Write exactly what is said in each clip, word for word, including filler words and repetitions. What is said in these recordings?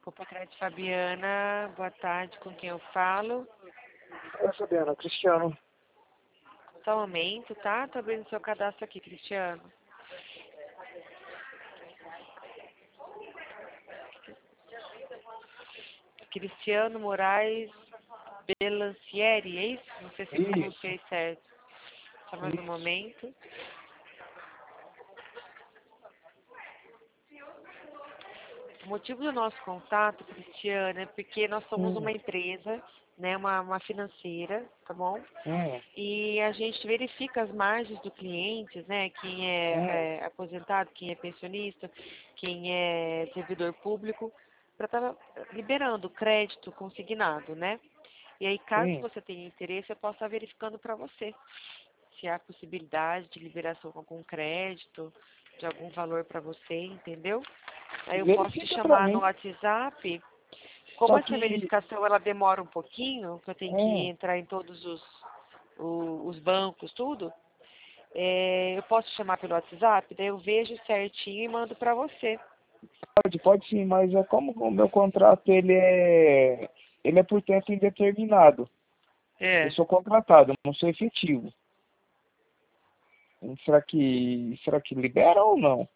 Copa Crédito Fabiana, boa tarde, com quem eu falo? Oi, Fabiana, Cristiano. Só um momento, tá? Tô abrindo seu cadastro aqui, Cristiano. Cristiano Moraes Belancieri, é isso? Não sei se Isso. pronunciei certo. Só mais um Isso. momento. O motivo do nosso contato, Cristiano, é porque nós somos Hum, uma empresa, né, uma, uma financeira, tá bom? hum, E a gente verifica as margens do cliente, né, quem hum, é, é aposentado, quem é pensionista, quem é servidor público, para estar liberando crédito consignado, né? E aí, caso sim. você tenha interesse, eu posso estar verificando para você se há possibilidade de liberação com algum crédito, de algum valor para você, entendeu? Aí eu posso te Verifica pra chamar no mim. WhatsApp. Como Só essa que, verificação ela demora um pouquinho, que eu tenho que hum, entrar em todos os, o- os bancos, tudo, é, eu posso te chamar pelo WhatsApp, daí eu vejo certinho e mando para você. pode, pode sim, mas é como o meu contrato ele é, ele é por tempo indeterminado. Eu É. sou contratado, eu não sou efetivo. Será que, será que libera ou não?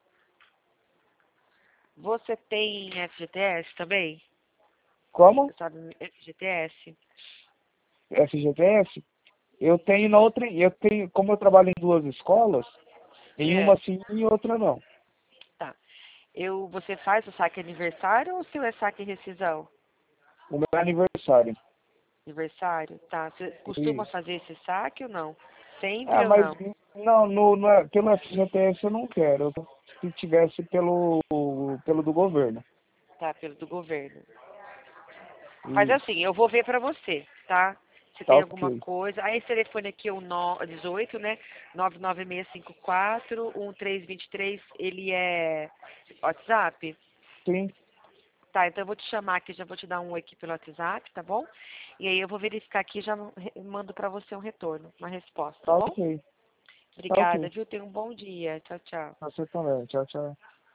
Você tem F G T S também? Como? Sabe, F G T S? F G T S? Eu tenho na outra, eu tenho, como eu trabalho em duas escolas, em uma É, sim e em outra não. tá. Eu, você faz o saque aniversário ou o seu é saque rescisão? O meu aniversário. Aniversário, tá. Você costuma Isso. fazer esse saque ou não? Sempre Ah, ou mas não? não, no, no, pelo F G T S eu não quero. Eu, se tivesse pelo, pelo do governo. Tá, pelo do governo. Faz Isso. assim, eu vou ver pra você, tá? Se Tá tem alguma ok. coisa. Aí esse telefone aqui é o no- dezoito, né? nove nove seis cinco quatro um três dois três, ele é WhatsApp? Sim, Tá, então eu vou te chamar aqui, já vou te dar um oi aqui pelo WhatsApp, tá bom? E aí eu vou verificar aqui e já re- mando pra você um retorno, uma resposta, tá tá bom? ok. Tá Obrigada, ok. viu? Tenha um bom dia. Tchau, tchau. Você também. Tchau, tchau.